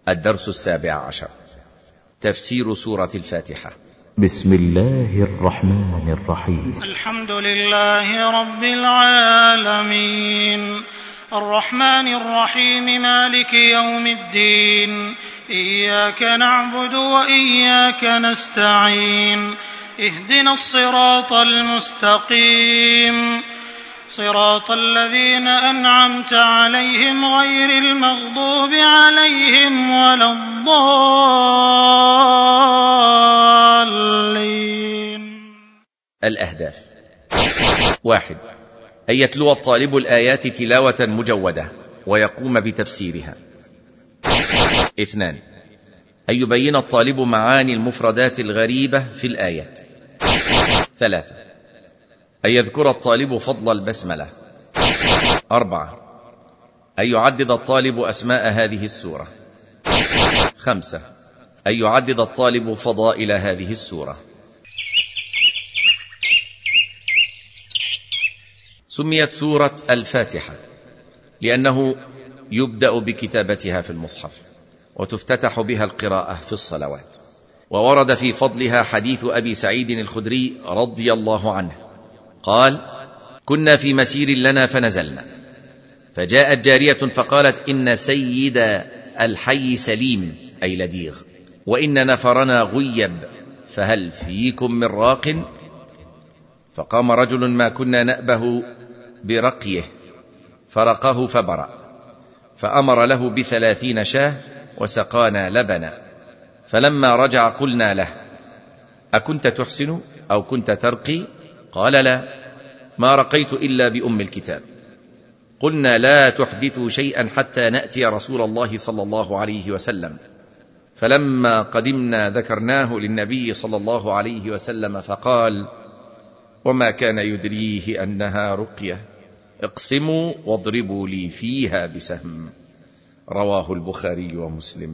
الدرس 17. تفسير سورة الفاتحة. بسم الله الرحمن الرحيم. الحمد لله رب العالمين، الرحمن الرحيم، مالك يوم الدين، إياك نعبد وإياك نستعين، اهدنا الصراط المستقيم، صراط الذين أنعمت عليهم غير المغضوب عليهم ولا الضالين. الأهداف: 1. أن يتلو الطالب الآيات تلاوة مجودة ويقوم بتفسيرها. 2. أن يبين الطالب معاني المفردات الغريبة في الآيات. 3. أن يذكر الطالب فضل البسملة. 4. أن يعدد الطالب أسماء هذه السورة. 5. أن يعدد الطالب فضائل هذه السورة. سميت سورة الفاتحة لأنه يبدأ بكتابتها في المصحف وتفتتح بها القراءة في الصلوات. وورد في فضلها حديث أبي سعيد الخدري رضي الله عنه قال: كنا في مسير لنا فنزلنا، فجاءت جارية فقالت: إن سيد الحي سليم أي لديغ، وإن نفرنا غيب، فهل فيكم من راق؟ فقام رجل ما كنا نأبه برقيه فرقه فبرأ، فأمر له ب30 شاة وسقانا لبنا. فلما رجع قلنا له: أكنت تحسن أو كنت ترقي؟ قال: لا، ما رقيت إلا بأم الكتاب. قلنا: لا تحدثوا شيئا حتى نأتي رسول الله صلى الله عليه وسلم. فلما قدمنا ذكرناه للنبي صلى الله عليه وسلم فقال: وما كان يدريه أنها رقية، اقسموا واضربوا لي فيها بسهم. رواه البخاري ومسلم.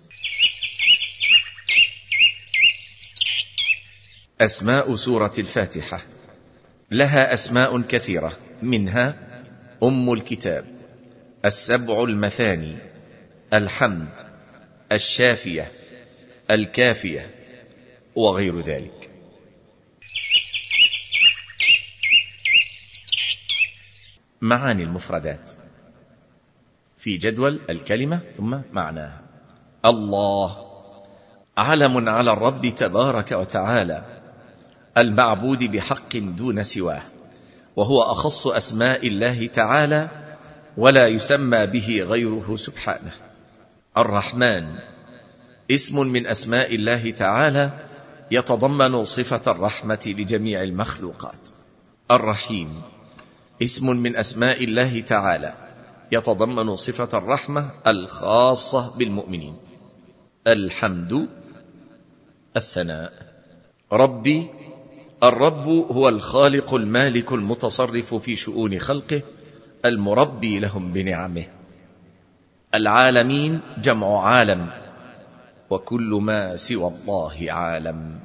أسماء سورة الفاتحة: لها أسماء كثيرة، منها أم الكتاب، السبع المثاني، الحمد، الشافية، الكافية، وغير ذلك. معاني المفردات في جدول الكلمة ثم معناها. الله علم على الرب تبارك وتعالى، المعبود بحق دون سواه، وهو أخص أسماء الله تعالى ولا يسمى به غيره سبحانه. الرحمن اسم من أسماء الله تعالى يتضمن صفة الرحمة لجميع المخلوقات. الرحيم اسم من أسماء الله تعالى يتضمن صفة الرحمة الخاصة بالمؤمنين. الحمد الثناء. ربي، الرب هو الخالق المالك المتصرف في شؤون خلقه، المربي لهم بنعمه. العالمين جمع عالم، وكل ما سوى الله عالم.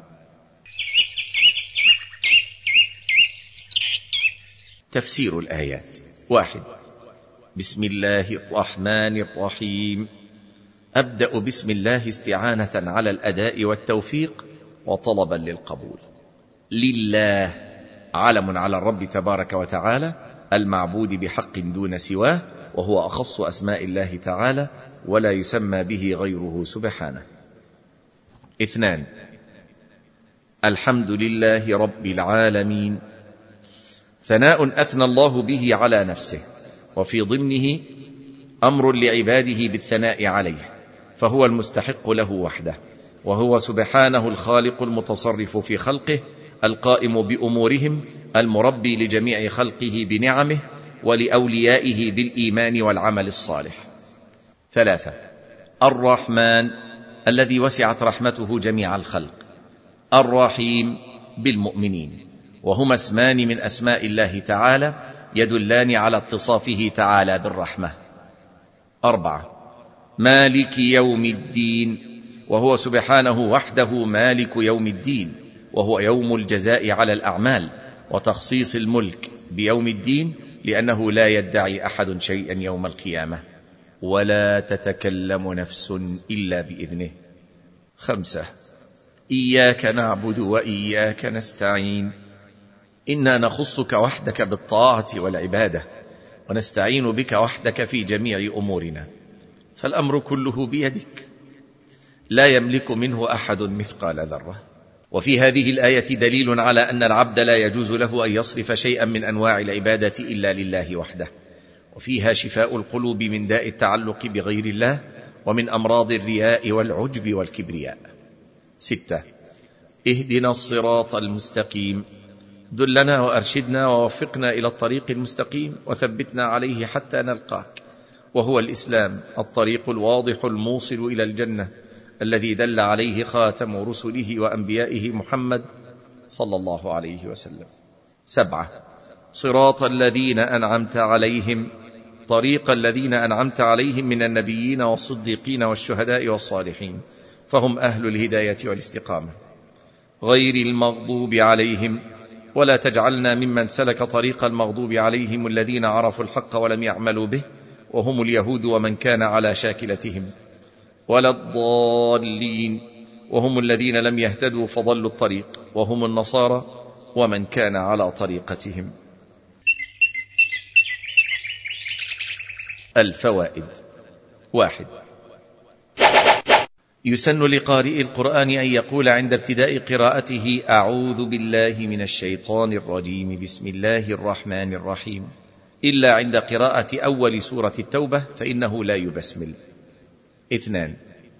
تفسير الآيات: 1. بسم الله الرحمن الرحيم. أبدأ بسم الله استعانة على الأداء والتوفيق وطلبا للقبول. لله علم على الرب تبارك وتعالى، المعبود بحق دون سواه، وهو أخص أسماء الله تعالى ولا يسمى به غيره سبحانه. 2. الحمد لله رب العالمين، ثناء أثنى الله به على نفسه، وفي ضمنه أمر لعباده بالثناء عليه، فهو المستحق له وحده، وهو سبحانه الخالق المتصرف في خلقه، القائم بأمورهم، المربي لجميع خلقه بنعمه ولأوليائه بالإيمان والعمل الصالح. 3. الرحمن الذي وسعت رحمته جميع الخلق. الرحيم بالمؤمنين، وهما اسمان من أسماء الله تعالى يدلان على اتصافه تعالى بالرحمة. 4. مالك يوم الدين، وهو سبحانه وحده مالك يوم الدين، وهو يوم الجزاء على الأعمال وتخصيص الملك بيوم الدين، لأنه لا يدعي أحد شيئا يوم القيامة. ولا تتكلم نفس إلا بإذنه. 5 إياك نعبد وإياك نستعين، إنا نخصك وحدك بالطاعة والعبادة، ونستعين بك وحدك في جميع أمورنا، فالأمر كله بيدك، لا يملك منه أحد مثقال ذرة. وفي هذه الآية دليل على أن العبد لا يجوز له أن يصرف شيئا من أنواع العبادة إلا لله وحده، وفيها شفاء القلوب من داء التعلق بغير الله ومن أمراض الرياء والعجب والكبرياء. 6 اهدنا الصراط المستقيم، دلنا وأرشدنا ووفقنا إلى الطريق المستقيم وثبتنا عليه حتى نلقاك، وهو الإسلام، الطريق الواضح الموصل إلى الجنة، الذي دل عليه خاتم رسله وأنبيائه محمد صلى الله عليه وسلم. 7 صراط الذين أنعمت عليهم، طريق الذين أنعمت عليهم من النبيين والصديقين والشهداء والصالحين، فهم أهل الهداية والاستقامة، غير المغضوب عليهم، ولا تجعلنا ممن سلك طريق المغضوب عليهم الذين عرفوا الحق ولم يعملوا به، وهم اليهود ومن كان على شاكلتهم، ولا الضالين، وهم الذين لم يهتدوا فضلوا الطريق، وهم النصارى ومن كان على طريقتهم. الفوائد. 1 يسن لقارئ القرآن أن يقول عند ابتداء قراءته: أعوذ بالله من الشيطان الرجيم، بسم الله الرحمن الرحيم، إلا عند قراءة أول سورة التوبة فإنه لا يبسمل. 2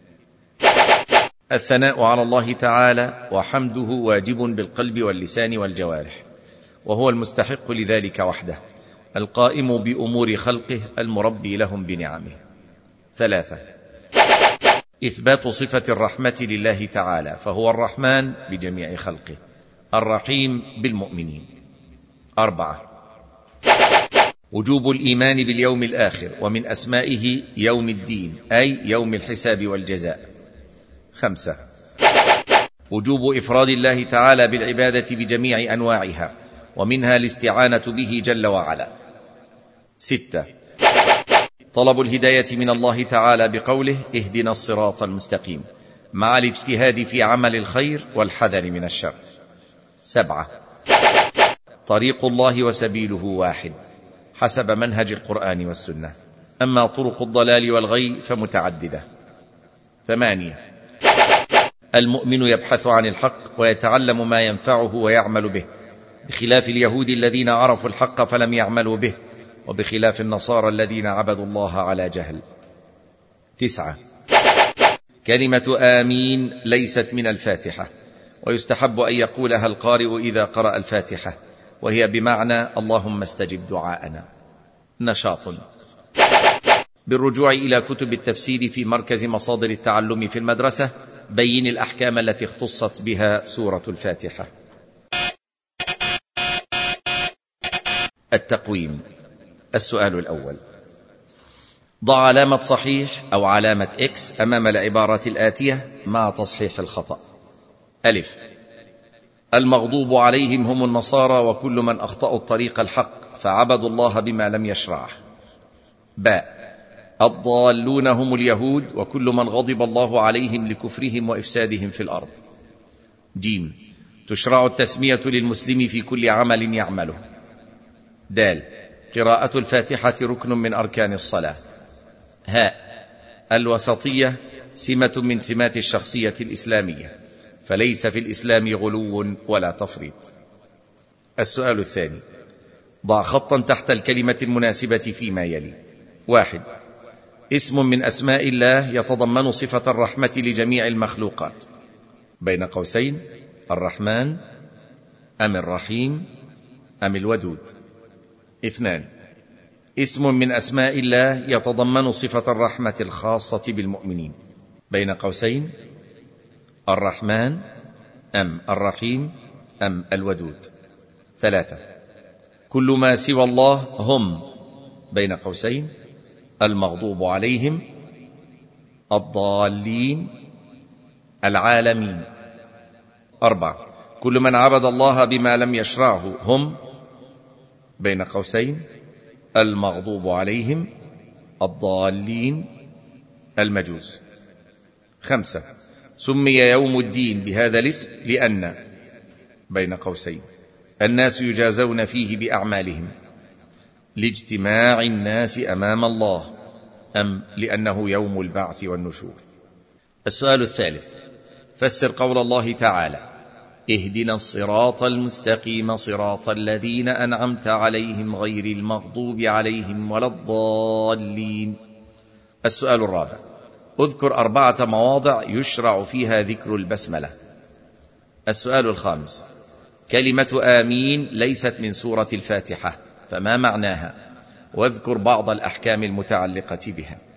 الثناء على الله تعالى وحمده واجب بالقلب واللسان والجوارح، وهو المستحق لذلك وحده، القائم بأمور خلقه، المربي لهم بنعمه. 3 إثبات صفة الرحمة لله تعالى، فهو الرحمن بجميع خلقه، الرحيم بالمؤمنين. 4 وجوب الإيمان باليوم الآخر، ومن أسمائه يوم الدين، أي يوم الحساب والجزاء. 5 وجوب إفراد الله تعالى بالعبادة بجميع أنواعها، ومنها الاستعانة به جل وعلا. 6 طلب الهداية من الله تعالى بقوله: اهدنا الصراط المستقيم، مع الاجتهاد في عمل الخير والحذر من الشر. 7 طريق الله وسبيله واحد حسب منهج القرآن والسنة، أما طرق الضلال والغي فمتعددة. 8 المؤمن يبحث عن الحق ويتعلم ما ينفعه ويعمل به، بخلاف اليهود الذين عرفوا الحق فلم يعملوا به، وبخلاف النصارى الذين عبدوا الله على جهل. 9 كلمة آمين ليست من الفاتحة، ويستحب أن يقولها القارئ إذا قرأ الفاتحة، وهي بمعنى اللهم استجب دعاءنا. نشاط. بالرجوع إلى كتب التفسير في مركز مصادر التعلم في المدرسة، بين الأحكام التي اختصت بها سورة الفاتحة. التقويم. السؤال الأول: ضع علامة صحيح أو علامة إكس أمام العبارة الآتية مع تصحيح الخطأ. ألف: المغضوب عليهم هم النصارى وكل من أخطأوا الطريق الحق فعبدوا الله بما لم يشرعه. باء: الضالون هم اليهود وكل من غضب الله عليهم لكفرهم وإفسادهم في الأرض. جيم: تشرع التسمية للمسلم في كل عمل يعمله. دال: قراءة الفاتحة ركن من أركان الصلاة. هاء: الوسطية سمة من سمات الشخصية الإسلامية، فليس في الإسلام غلو ولا تفريط. السؤال الثاني: ضع خطا تحت الكلمة المناسبة فيما يلي. 1. اسم من أسماء الله يتضمن صفة الرحمة لجميع المخلوقات، بين قوسين: الرحمن أم الرحيم أم الودود. 2. اسم من أسماء الله يتضمن صفة الرحمة الخاصة بالمؤمنين، بين قوسين: الرحمن أم الرحيم أم الودود. 3. كل ما سوى الله هم، بين قوسين: المغضوب عليهم، الضالين، العالمين. 4. كل من عبد الله بما لم يشرعه هم، بين قوسين: المغضوب عليهم، الضالين المجوس. 5. سمي يوم الدين بهذا الاسم لأن بين قوسين الناس يجازون فيه بأعمالهم لاجتماع الناس أمام الله، أم لأنه يوم البعث والنشور؟ السؤال الثالث: فسر قول الله تعالى: اهدنا الصراط المستقيم صراط الذين أنعمت عليهم غير المغضوب عليهم ولا الضالين. السؤال الرابع: اذكر 4 مواضع يشرع فيها ذكر البسملة. السؤال الخامس: كلمة آمين ليست من سورة الفاتحة، فما معناها؟ واذكر بعض الأحكام المتعلقة بها.